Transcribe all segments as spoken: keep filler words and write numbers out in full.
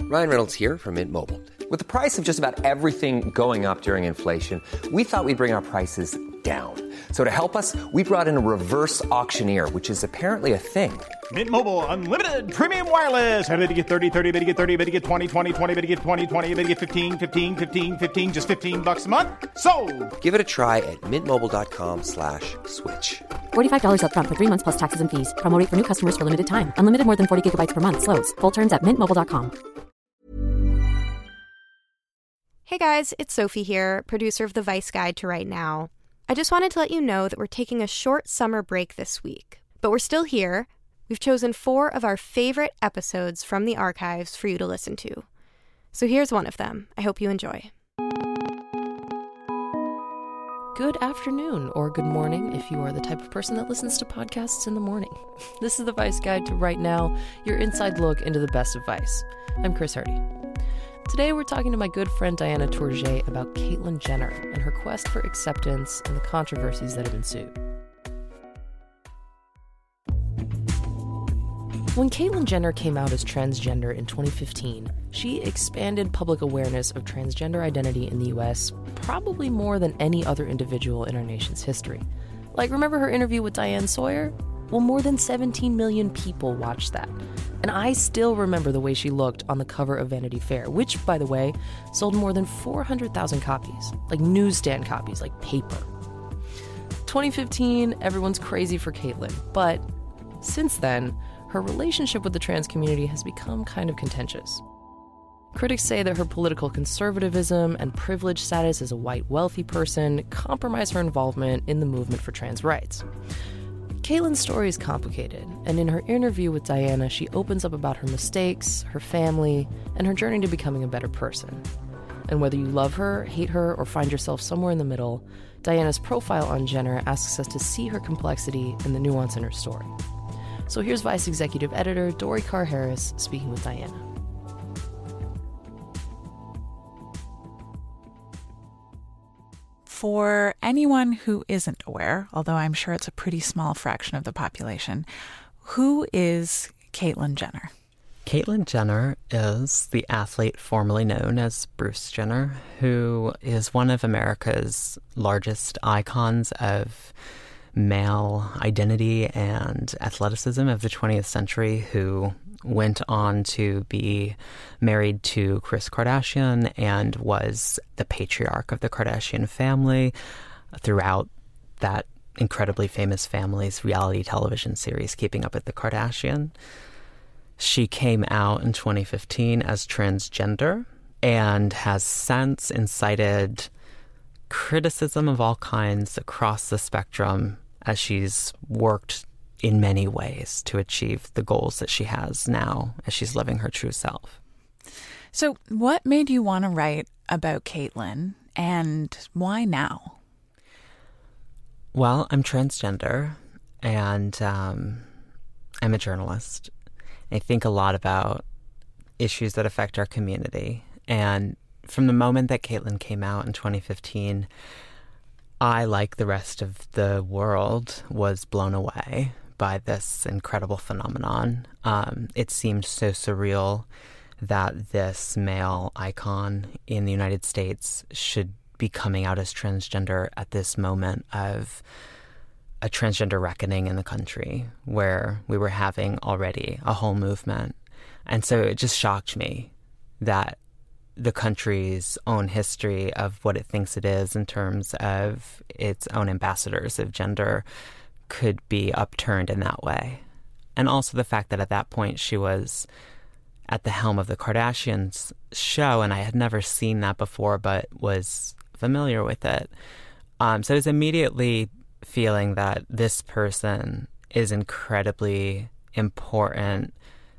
Ryan Reynolds here from Mint Mobile. With the price of just about everything going up during inflation, we thought we'd bring our prices down. So to help us, we brought in a reverse auctioneer, which is apparently a thing. Mint Mobile Unlimited Premium Wireless. How to get thirty, thirty, how to get thirty, how to get twenty, twenty, twenty, how to get twenty, twenty, how to get fifteen, fifteen, fifteen, fifteen, just fifteen bucks a month? Sold! Give it a try at mintmobile.com slash switch. forty-five dollars up front for three months plus taxes and fees. Promo rate for new customers for limited time. Unlimited more than forty gigabytes per month. Slows full terms at mint mobile dot com. Hey guys, it's Sophie here, producer of the Vice Guide to Right Now. I just wanted to let you know that we're taking a short summer break this week, but we're still here. We've chosen four of our favorite episodes from the archives for you to listen to. So here's one of them. I hope you enjoy. Good afternoon or good morning if you are the type of person that listens to podcasts in the morning. This is the Vice Guide to Right Now, your inside look into the best of Vice. I'm Chris Hardy. Today we're talking to my good friend Diana Tourget about Caitlyn Jenner and her quest for acceptance and the controversies that have ensued. When Caitlyn Jenner came out as transgender in twenty fifteen, she expanded public awareness of transgender identity in the U S probably more than any other individual in our nation's history. Like, remember her interview with Diane Sawyer? Well, more than seventeen million people watched that. And I still remember the way she looked on the cover of Vanity Fair, which, by the way, sold more than four hundred thousand copies, like newsstand copies, like paper. twenty fifteen, everyone's crazy for Caitlyn, but since then, her relationship with the trans community has become kind of contentious. Critics say that her political conservatism and privileged status as a white wealthy person compromise her involvement in the movement for trans rights. Caitlyn's story is complicated, and in her interview with Diana, she opens up about her mistakes, her family, and her journey to becoming a better person. And whether you love her, hate her, or find yourself somewhere in the middle, Diana's profile on Jenner asks us to see her complexity and the nuance in her story. So here's Vice Executive Editor Dori Carr-Harris speaking with Diana. For anyone who isn't aware, although I'm sure it's a pretty small fraction of the population, who is Caitlyn Jenner? Caitlyn Jenner is the athlete formerly known as Bruce Jenner, who is one of America's largest icons of male identity and athleticism of the twentieth century, who went on to be married to Kris Kardashian and was the patriarch of the Kardashian family throughout that incredibly famous family's reality television series, Keeping Up with the Kardashians. She came out in twenty fifteen as transgender and has since incited criticism of all kinds across the spectrum as she's worked in many ways to achieve the goals that she has now as she's living her true self. So what made you want to write about Caitlyn, and why now? Well, I'm transgender, and um, I'm a journalist. I think a lot about issues that affect our community. And from the moment that Caitlyn came out in twenty fifteen, I, like the rest of the world, was blown away by this incredible phenomenon. Um, it seemed so surreal that this male icon in the United States should be coming out as transgender at this moment of a transgender reckoning in the country, where we were having already a whole movement. And so it just shocked me that the country's own history of what it thinks it is in terms of its own ambassadors of gender could be upturned in that way. And also the fact that at that point she was at the helm of the Kardashians show, and I had never seen that before but was familiar with it. Um, so I was immediately feeling that this person is incredibly important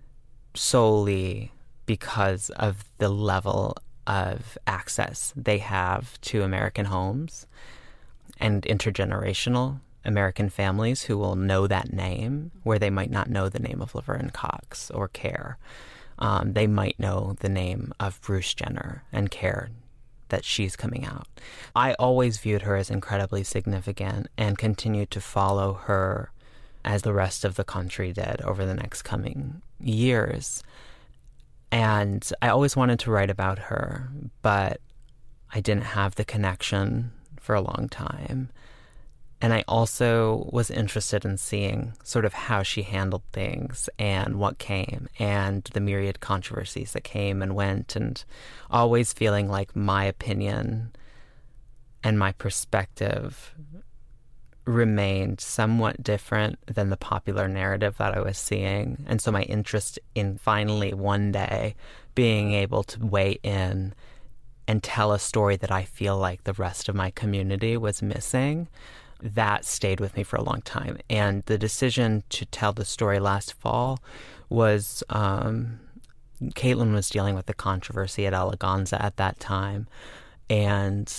solely because of the level of access they have to American homes and intergenerational American families who will know that name where they might not know the name of Laverne Cox or care. Um, they might know the name of Bruce Jenner and care that she's coming out. I always viewed her as incredibly significant and continued to follow her as the rest of the country did over the next coming years. And I always wanted to write about her, but I didn't have the connection for a long time. And I also was interested in seeing sort of how she handled things and what came and the myriad controversies that came and went, and always feeling like my opinion and my perspective remained somewhat different than the popular narrative that I was seeing. And so my interest in finally one day being able to weigh in and tell a story that I feel like the rest of my community was missing, that stayed with me for a long time. And the decision to tell the story last fall was, um, Caitlin was dealing with the controversy at Eleganza at that time. And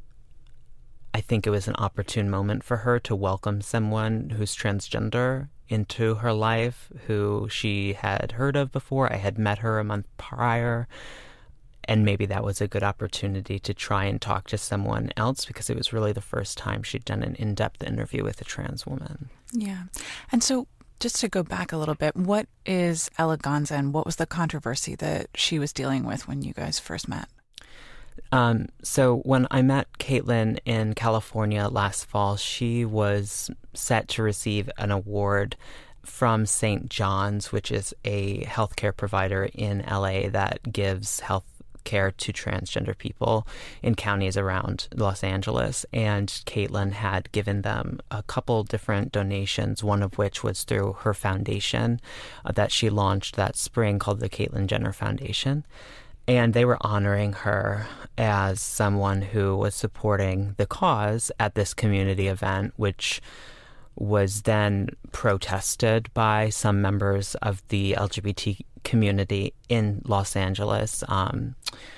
I think it was an opportune moment for her to welcome someone who's transgender into her life, who she had heard of before. I had met her a month prior. And maybe that was a good opportunity to try and talk to someone else, because it was really the first time she'd done an in-depth interview with a trans woman. Yeah. And so just to go back a little bit, what is Eleganza and what was the controversy that she was dealing with when you guys first met? Um, so when I met Caitlin in California last fall, she was set to receive an award from Saint John's, which is a healthcare provider in L A that gives health care to transgender people in counties around Los Angeles. And Caitlin had given them a couple different donations, one of which was through her foundation uh, that she launched that spring called the Caitlyn Jenner Foundation. And they were honoring her as someone who was supporting the cause at this community event, which was then protested by some members of the L G B T community in Los Angeles, um,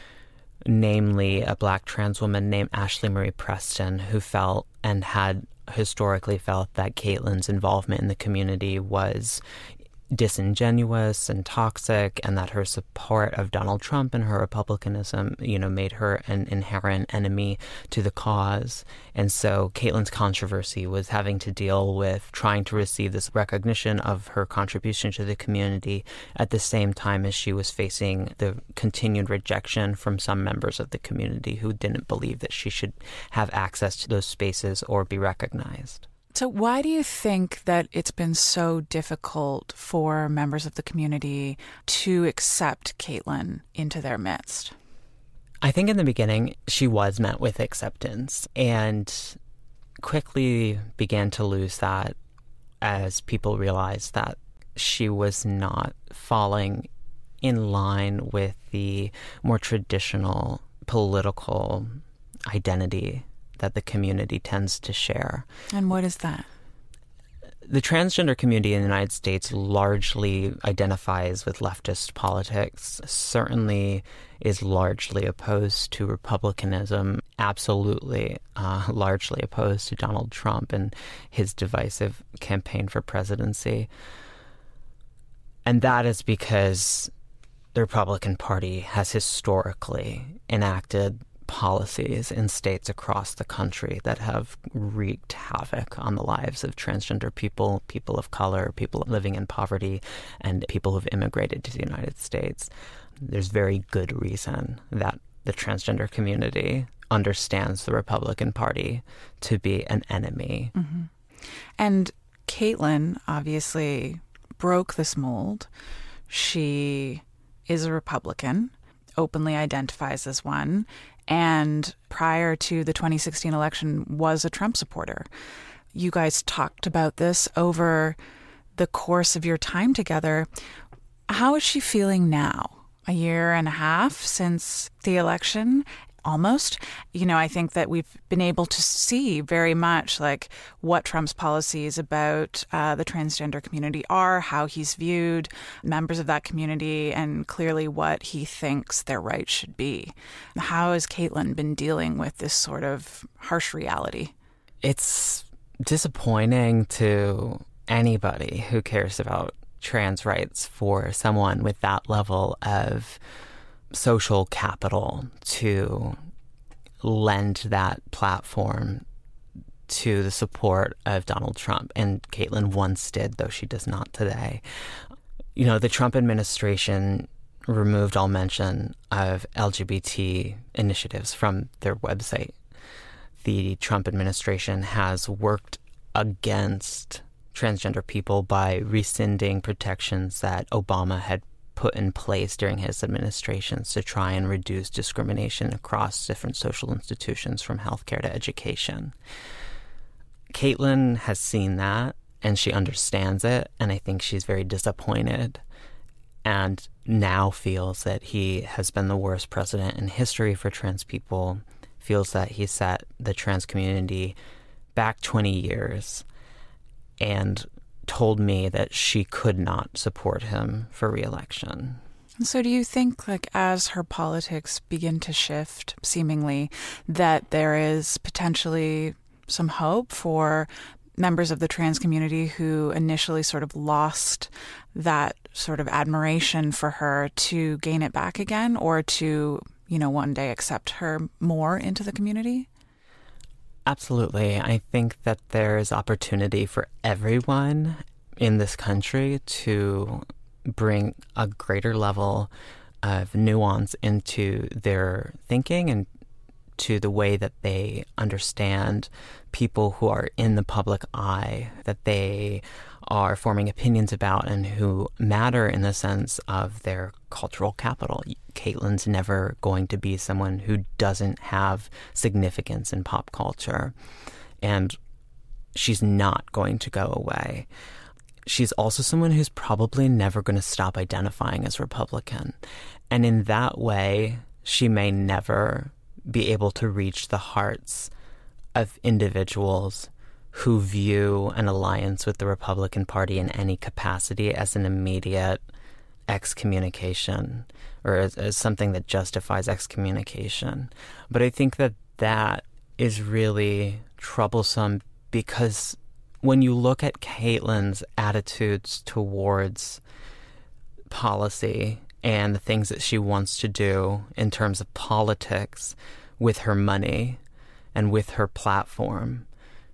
namely a Black trans woman named Ashley Marie Preston, who felt and had historically felt that Caitlin's involvement in the community was disingenuous and toxic, and that her support of Donald Trump and her Republicanism, you know, made her an inherent enemy to the cause. And so Caitlin's controversy was having to deal with trying to receive this recognition of her contribution to the community at the same time as she was facing the continued rejection from some members of the community who didn't believe that she should have access to those spaces or be recognized. So why do you think that it's been so difficult for members of the community to accept Caitlin into their midst? I think in the beginning, she was met with acceptance and quickly began to lose that as people realized that she was not falling in line with the more traditional political identity that the community tends to share. And what is that? The transgender community in the United States largely identifies with leftist politics, certainly is largely opposed to republicanism, absolutely uh, largely opposed to Donald Trump and his divisive campaign for presidency. And that is because the Republican Party has historically enacted policies in states across the country that have wreaked havoc on the lives of transgender people, people of color, people living in poverty, and people who've immigrated to the United States. There's very good reason that the transgender community understands the Republican Party to be an enemy. Mm-hmm. And Caitlin obviously broke this mold. She is a Republican, openly identifies as one, and prior to the twenty sixteen election was a Trump supporter. You guys talked about this over the course of your time together. How is she feeling now? A year and a half since the election? Almost. You know, I think that we've been able to see very much like what Trump's policies about uh, the transgender community are, how he's viewed members of that community, and clearly what he thinks their rights should be. How has Caitlin been dealing with this sort of harsh reality? It's disappointing to anybody who cares about trans rights for someone with that level of social capital to lend that platform to the support of Donald Trump. And Caitlin once did, though she does not today. You know, the Trump administration removed all mention of L G B T initiatives from their website. The Trump administration has worked against transgender people by rescinding protections that Obama had put in place during his administrations to try and reduce discrimination across different social institutions from healthcare to education. Caitlyn has seen that, and she understands it, and I think she's very disappointed and now feels that he has been the worst president in history for trans people, feels that he set the trans community back twenty years, and told me that she could not support him for re-election. So do you think, like, as her politics begin to shift, seemingly, that there is potentially some hope for members of the trans community who initially sort of lost that sort of admiration for her to gain it back again, or to, you know, one day accept her more into the community? Absolutely. I think that there's opportunity for everyone in this country to bring a greater level of nuance into their thinking and to the way that they understand people who are in the public eye, that they are forming opinions about and who matter in the sense of their cultural capital. Caitlyn's never going to be someone who doesn't have significance in pop culture, and she's not going to go away. She's also someone who's probably never going to stop identifying as Republican. And in that way, she may never be able to reach the hearts of individuals who view an alliance with the Republican Party in any capacity as an immediate excommunication, or as, as something that justifies excommunication. But I think that that is really troublesome, because when you look at Caitlyn's attitudes towards policy and the things that she wants to do in terms of politics with her money and with her platform,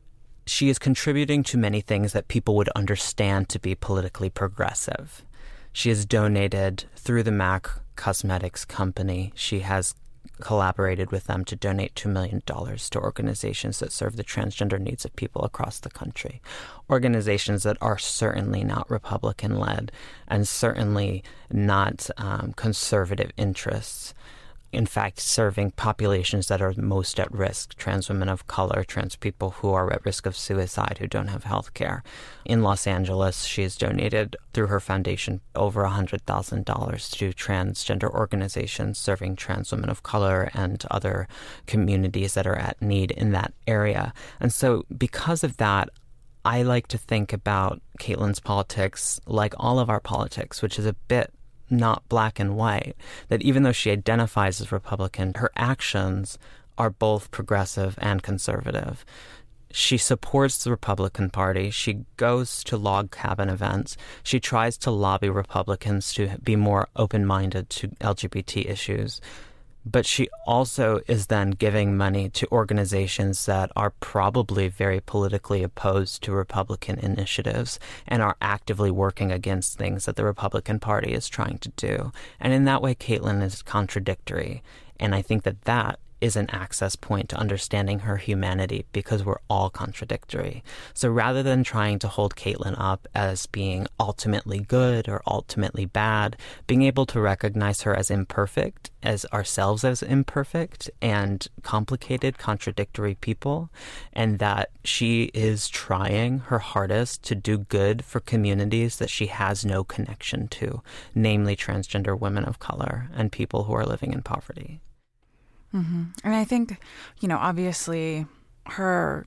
she is contributing to many things that people would understand to be politically progressive. She has donated through the MAC Cosmetics company. She has collaborated with them to donate two million dollars to organizations that serve the transgender needs of people across the country. Organizations that are certainly not Republican-led and certainly not um, conservative interests. In fact, serving populations that are most at risk, trans women of color, trans people who are at risk of suicide, who don't have health care. In Los Angeles, she has donated through her foundation over one hundred thousand dollars to transgender organizations serving trans women of color and other communities that are at need in that area. And so because of that, I like to think about Caitlyn's politics like all of our politics, which is a bit not black and white, that even though she identifies as Republican, her actions are both progressive and conservative. She supports the Republican Party. She goes to log cabin events. She tries to lobby Republicans to be more open-minded to L G B T issues. But she also is then giving money to organizations that are probably very politically opposed to Republican initiatives and are actively working against things that the Republican Party is trying to do. And in that way, Caitlyn is contradictory. And I think that that is an access point to understanding her humanity, because we're all contradictory. So rather than trying to hold Caitlyn up as being ultimately good or ultimately bad, being able to recognize her as imperfect, as ourselves as imperfect and complicated, contradictory people, and that she is trying her hardest to do good for communities that she has no connection to, namely transgender women of color and people who are living in poverty. Mm-hmm. And I think, you know, obviously her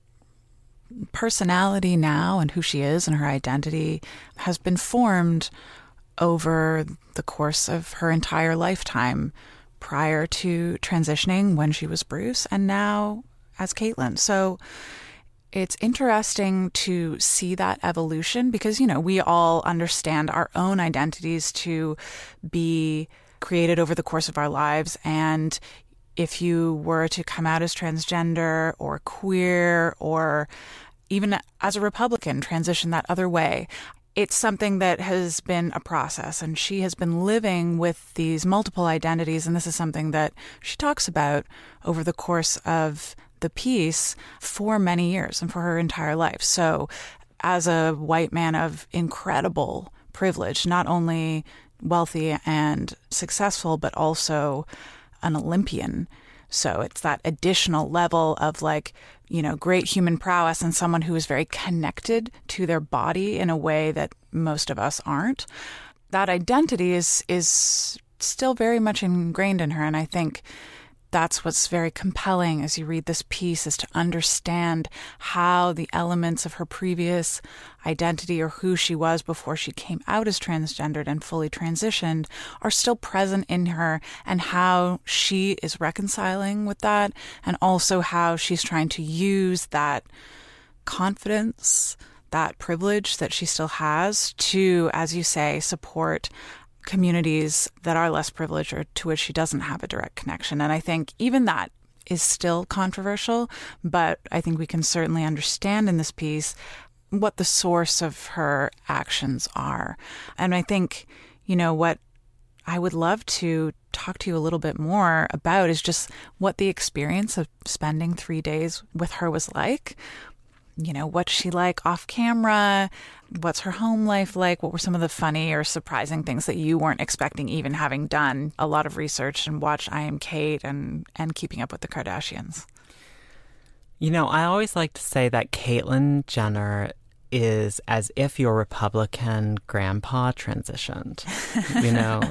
personality now and who she is and her identity has been formed over the course of her entire lifetime, prior to transitioning when she was Bruce and now as Caitlyn. So it's interesting to see that evolution, because, you know, we all understand our own identities to be created over the course of our lives. And if you were to come out as transgender or queer, or even as a Republican, transition that other way, it's something that has been a process, and she has been living with these multiple identities, and this is something that she talks about over the course of the piece for many years and for her entire life. So as a white man of incredible privilege, not only wealthy and successful, but also an Olympian. So it's that additional level of like, you know, great human prowess and someone who is very connected to their body in a way that most of us aren't. That identity is is still very much ingrained in her. And I think that's what's very compelling as you read this piece, is to understand how the elements of her previous identity, or who she was before she came out as transgendered and fully transitioned, are still present in her, and how she is reconciling with that, and also how she's trying to use that confidence, that privilege that she still has to, as you say, support communities that are less privileged or to which she doesn't have a direct connection. And I think even that is still controversial, but I think we can certainly understand in this piece what the source of her actions are. And I think, you know, what I would love to talk to you a little bit more about is just what the experience of spending three days with her was like. You know, what's she like off camera? What's her home life like? What were some of the funny or surprising things that you weren't expecting, even having done a lot of research and watched I Am Cate and, and Keeping Up with the Kardashians? You know, I always like to say that Caitlyn Jenner is as if your Republican grandpa transitioned. You know,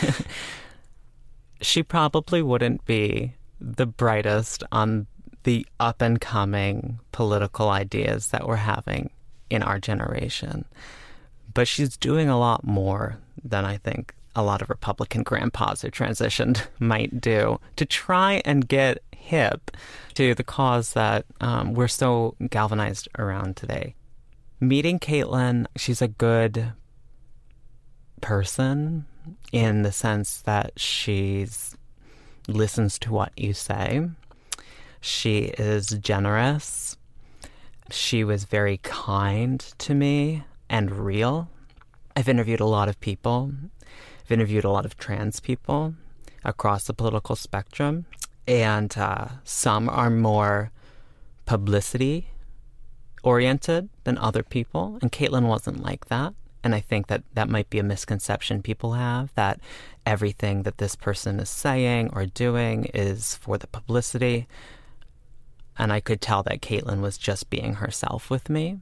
she probably wouldn't be the brightest on the up-and-coming political ideas that we're having in our generation. But she's doing a lot more than I think a lot of Republican grandpas who transitioned might do to try and get hip to the cause that um, we're so galvanized around today. Meeting Caitlyn, she's a good person in the sense that she's listens to what you say. She is generous. She was very kind to me and real. I've interviewed a lot of people. I've interviewed a lot of trans people across the political spectrum. And uh, some are more publicity-oriented than other people. And Caitlyn wasn't like that. And I think that that might be a misconception people have, that everything that this person is saying or doing is for the publicity. And I could tell that Caitlyn was just being herself with me.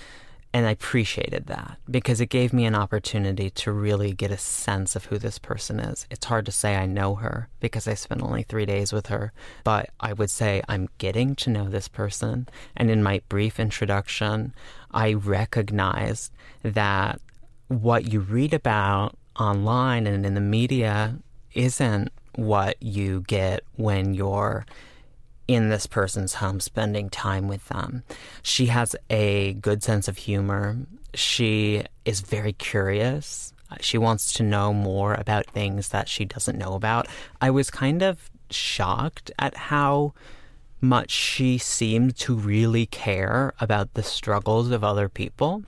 And I appreciated that because it gave me an opportunity to really get a sense of who this person is. It's hard to say I know her because I spent only three days with her, but I would say I'm getting to know this person. And in my brief introduction, I recognized that what you read about online and in the media isn't what you get when you're in this person's home spending time with them. She has a good sense of humor. She is very curious. She wants to know more about things that she doesn't know about. I was kind of shocked at how much she seemed to really care about the struggles of other people.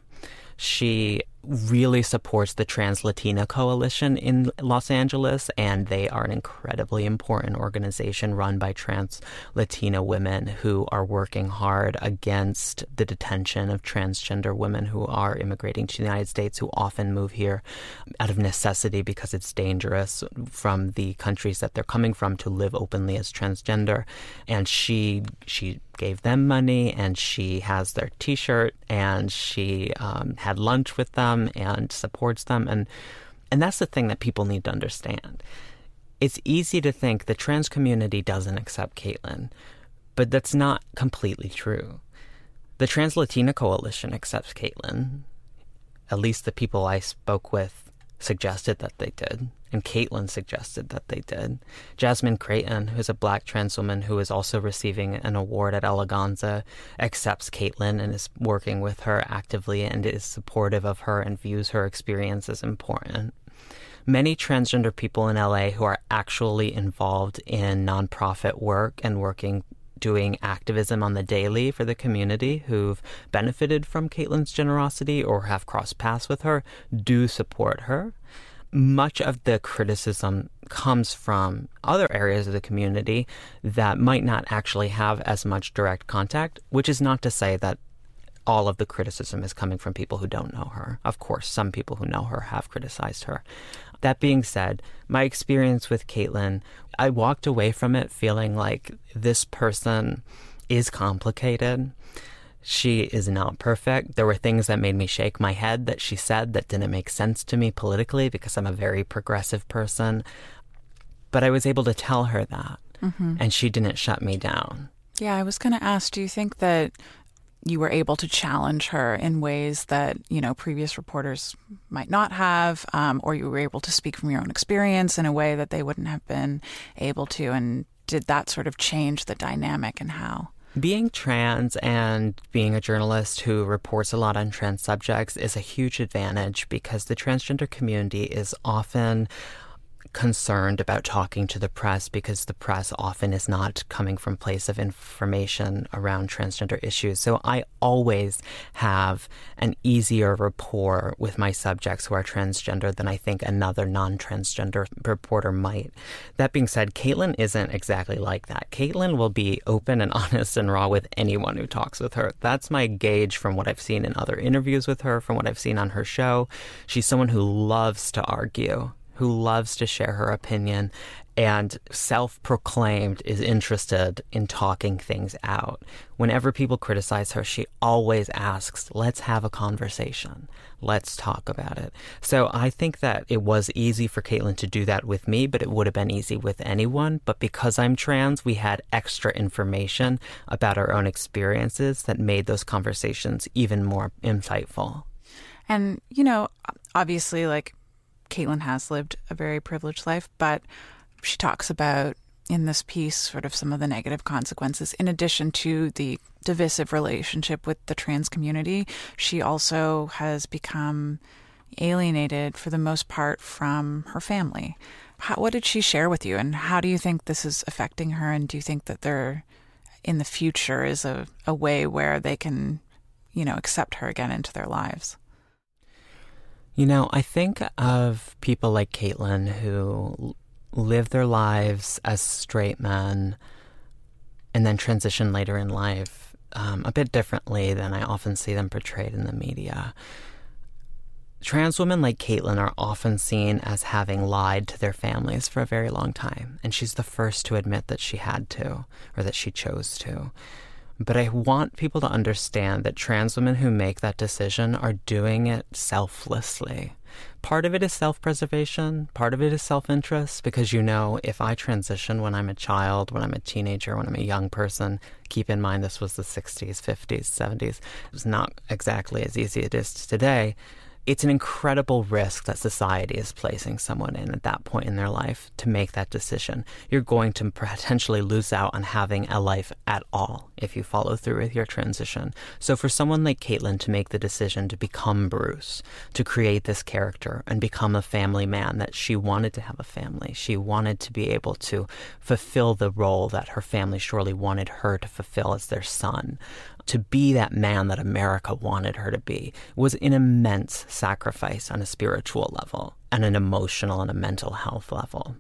She really supports the Trans Latina Coalition in Los Angeles, and they are an incredibly important organization run by trans Latina women who are working hard against the detention of transgender women who are immigrating to the United States, who often move here out of necessity because it's dangerous from the countries that they're coming from to live openly as transgender. And she she gave them money, and she has their T-shirt, and she um, had lunch with them and supports them. And and that's the thing that people need to understand. It's easy to think the trans community doesn't accept Caitlyn, but that's not completely true. The Trans Latina Coalition accepts Caitlyn. At least the people I spoke with suggested that they did, and Caitlyn suggested that they did. Jasmine Creighton, who's a black trans woman who is also receiving an award at Eleganza, accepts Caitlyn and is working with her actively and is supportive of her and views her experience as important. Many transgender people in L A who are actually involved in nonprofit work and working doing activism on the daily for the community who've benefited from Caitlyn's generosity or have crossed paths with her do support her. Much of the criticism comes from other areas of the community that might not actually have as much direct contact, which is not to say that all of the criticism is coming from people who don't know her. Of course, some people who know her have criticized her. That being said, my experience with Caitlyn, I walked away from it feeling like this person is complicated. She is not perfect. There were things that made me shake my head that she said that didn't make sense to me politically because I'm a very progressive person. But I was able to tell her that, mm-hmm. and she didn't shut me down. Yeah, I was going to ask, do you think that you were able to challenge her in ways that, you know, previous reporters might not have, um, or you were able to speak from your own experience in a way that they wouldn't have been able to? And did that sort of change the dynamic, and how? Being trans and being a journalist who reports a lot on trans subjects is a huge advantage because the transgender community is often concerned about talking to the press because the press often is not coming from a place of information around transgender issues. So I always have an easier rapport with my subjects who are transgender than I think another non-transgender reporter might. That being said, Caitlyn isn't exactly like that. Caitlyn will be open and honest and raw with anyone who talks with her. That's my gauge from what I've seen in other interviews with her, from what I've seen on her show. She's someone who loves to argue, who loves to share her opinion, and self-proclaimed is interested in talking things out. Whenever people criticize her, she always asks, let's have a conversation. Let's talk about it. So I think that it was easy for Caitlyn to do that with me, but it would have been easy with anyone. But because I'm trans, we had extra information about our own experiences that made those conversations even more insightful. And, you know, obviously, like, Caitlyn has lived a very privileged life, but she talks about in this piece sort of some of the negative consequences. In addition to the divisive relationship with the trans community, she also has become alienated for the most part from her family. How, what did she share with you, and how do you think this is affecting her? And do you think that there, in the future, is a, a way where they can, you know, accept her again into their lives? You know, I think of people like Caitlyn who live their lives as straight men and then transition later in life um, a bit differently than I often see them portrayed in the media. Trans women like Caitlyn are often seen as having lied to their families for a very long time, and she's the first to admit that she had to, or that she chose to. But I want people to understand that trans women who make that decision are doing it selflessly. Part of it is self-preservation. Part of it is self-interest, because, you know, if I transition when I'm a child, when I'm a teenager, when I'm a young person, keep in mind this was the sixties, fifties, seventies. It was not exactly as easy as it is today. It's an incredible risk that society is placing someone in at that point in their life to make that decision. You're going to potentially lose out on having a life at all if you follow through with your transition. So for someone like Caitlyn to make the decision to become Bruce, to create this character and become a family man, that she wanted to have a family. She wanted to be able to fulfill the role that her family surely wanted her to fulfill as their son. To be that man that America wanted her to be was an immense sacrifice on a spiritual level and an emotional and a mental health level.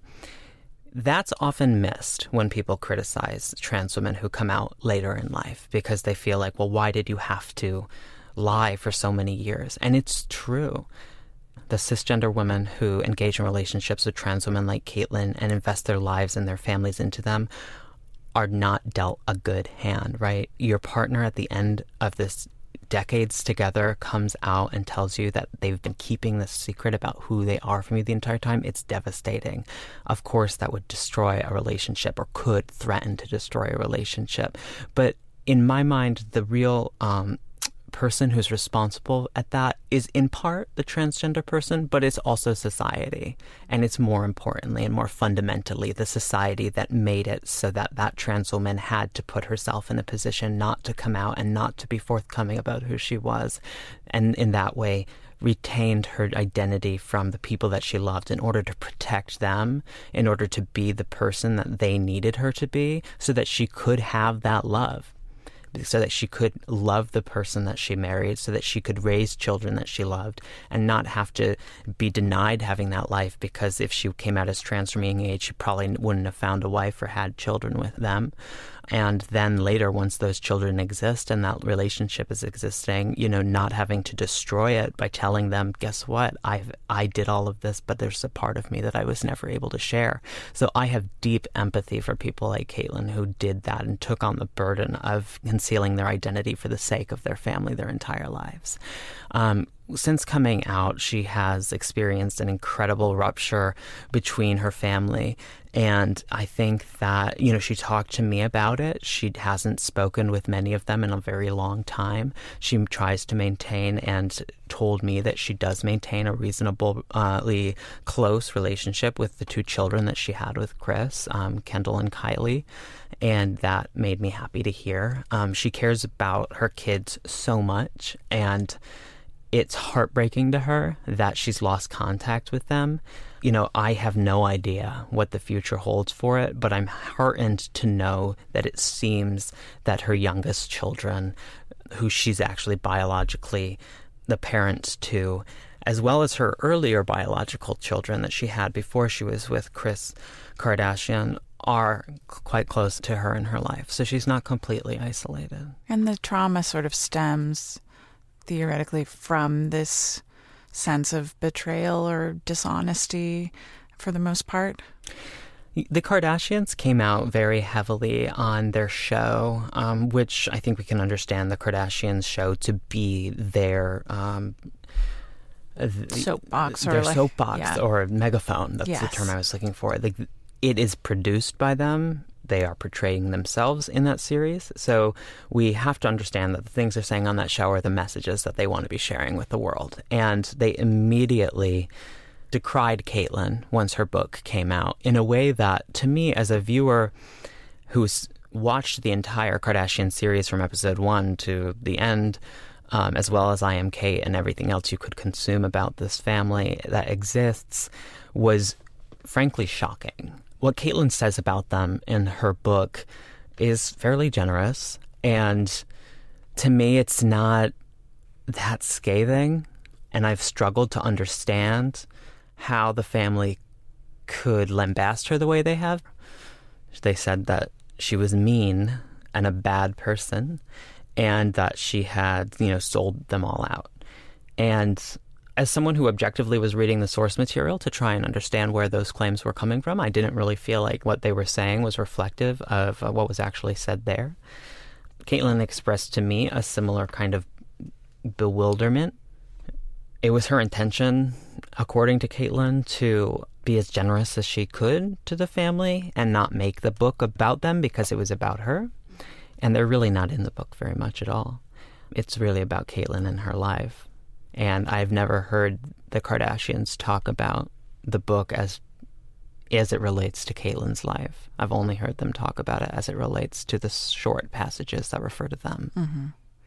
That's often missed when people criticize trans women who come out later in life, because they feel like, well, why did you have to lie for so many years? And it's true. The cisgender women who engage in relationships with trans women like Caitlyn and invest their lives and their families into them are not dealt a good hand, right? Your partner at the end of this decades together comes out and tells you that they've been keeping this secret about who they are from you the entire time. It's devastating. Of course, that would destroy a relationship, or could threaten to destroy a relationship. But in my mind, the real um, person who's responsible at that is in part the transgender person, but it's also society. And it's more importantly and more fundamentally the society that made it so that that trans woman had to put herself in a position not to come out and not to be forthcoming about who she was. And in that way, retained her identity from the people that she loved in order to protect them, in order to be the person that they needed her to be, so that she could have that love, so that she could love the person that she married, so that she could raise children that she loved and not have to be denied having that life, because if she came out as trans from a young age, she probably wouldn't have found a wife or had children with them. And then later, once those children exist and that relationship is existing, you know, not having to destroy it by telling them, guess what, I I did all of this, but there's a part of me that I was never able to share. So I have deep empathy for people like Caitlin who did that and took on the burden of concealing their identity for the sake of their family their entire lives. Um, since coming out, she has experienced an incredible rupture between her family. And I think that, you know, she talked to me about it. She hasn't spoken with many of them in a very long time. She tries to maintain and told me that she does maintain a reasonably close relationship with the two children that she had with Chris, um, Kendall and Kylie. And that made me happy to hear. Um, she cares about her kids so much, and it's heartbreaking to her that she's lost contact with them. You know, I have no idea what the future holds for it, but I'm heartened to know that it seems that her youngest children, who she's actually biologically the parent to, as well as her earlier biological children that she had before she was with Kris Kardashian, are quite close to her in her life. So she's not completely isolated. And the trauma sort of stems theoretically from this sense of betrayal or dishonesty for the most part? The Kardashians came out very heavily on their show, um, which I think we can understand the Kardashians show to be their um, soapbox, their or like, soapbox yeah. or megaphone. That's yes. the term I was looking for. Like, it is produced by them. They are portraying themselves in that series. So we have to understand that the things they're saying on that show are the messages that they want to be sharing with the world. And they immediately decried Caitlyn once her book came out in a way that, to me, as a viewer who's watched the entire Kardashian series from episode one to the end, um, as well as I Am Kate and everything else you could consume about this family that exists, was frankly shocking. What Caitlyn says about them in her book is fairly generous, and to me it's not that scathing, and I've struggled to understand how the family could lambast her the way they have. They said that she was mean and a bad person, and that she had, you know, sold them all out. And as someone who objectively was reading the source material to try and understand where those claims were coming from, I didn't really feel like what they were saying was reflective of uh, what was actually said there. Caitlyn expressed to me a similar kind of bewilderment. It was her intention, according to Caitlyn, to be as generous as she could to the family and not make the book about them because it was about her. And they're really not in the book very much at all. It's really about Caitlyn and her life. And I've never heard the Kardashians talk about the book as as it relates to Caitlyn's life. I've only heard them talk about it as it relates to the short passages that refer to them. Mm-hmm.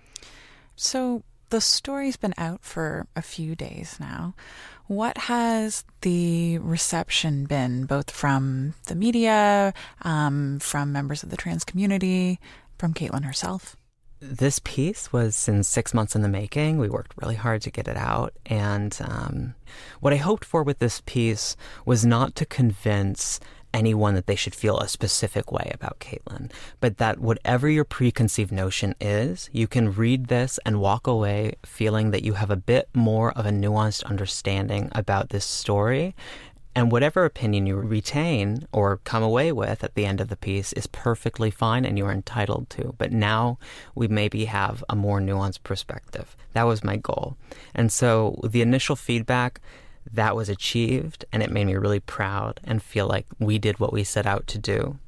So the story's been out for a few days now. What has the reception been, both from the media, um, from members of the trans community, from Caitlyn herself? This piece was in six months in the making. We worked really hard to get it out. And um, what I hoped for with this piece was not to convince anyone that they should feel a specific way about Caitlyn, but that whatever your preconceived notion is, you can read this and walk away feeling that you have a bit more of a nuanced understanding about this story. And whatever opinion you retain or come away with at the end of the piece is perfectly fine and you are entitled to. But now we maybe have a more nuanced perspective. That was my goal. And so the initial feedback, that was achieved, and it made me really proud and feel like we did what we set out to do.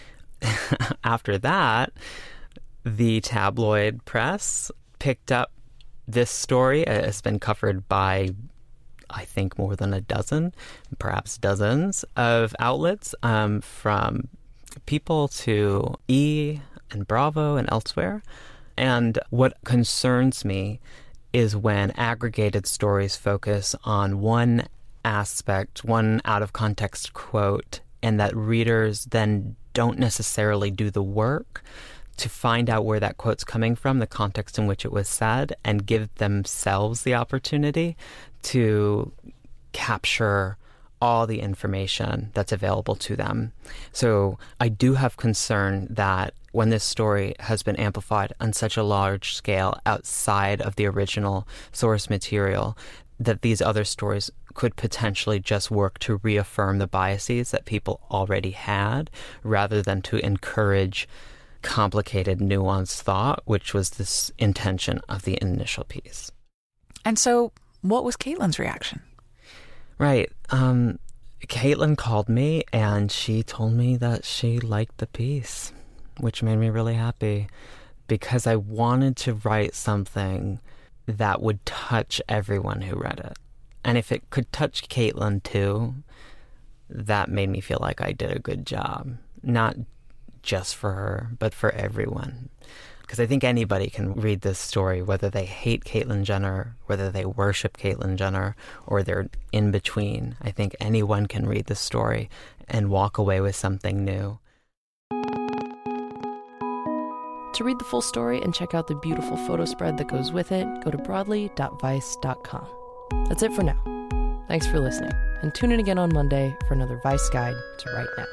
After that, the tabloid press picked up this story. It's been covered by, I think, more than a dozen, perhaps dozens of outlets, um, from People to E! and Bravo and elsewhere. And what concerns me is when aggregated stories focus on one aspect, one out-of-context quote, and that readers then don't necessarily do the work to find out where that quote's coming from, the context in which it was said, and give themselves the opportunity to capture all the information that's available to them. So I do have concern that when this story has been amplified on such a large scale outside of the original source material, that these other stories could potentially just work to reaffirm the biases that people already had, rather than to encourage complicated, nuanced thought, which was this intention of the initial piece. And so what was Caitlin's reaction? Right. Um, Caitlin called me and she told me that she liked the piece, which made me really happy because I wanted to write something that would touch everyone who read it. And if it could touch Caitlin too, that made me feel like I did a good job. Not just for her, but for everyone. Because I think anybody can read this story, whether they hate Caitlyn Jenner, whether they worship Caitlyn Jenner, or they're in between. I think anyone can read this story and walk away with something new. To read the full story and check out the beautiful photo spread that goes with it, go to broadly dot vice dot com. That's it for now. Thanks for listening, and tune in again on Monday for another Vice Guide to Right Now.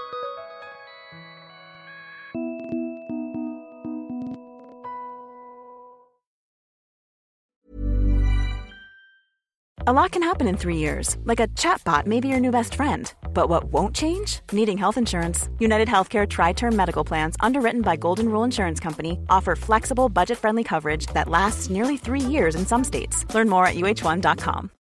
A lot can happen in three years, like a chatbot may be your new best friend. But what won't change? Needing health insurance. United Healthcare Tri-Term Medical Plans, underwritten by Golden Rule Insurance Company, offer flexible, budget-friendly coverage that lasts nearly three years in some states. Learn more at U H one dot com.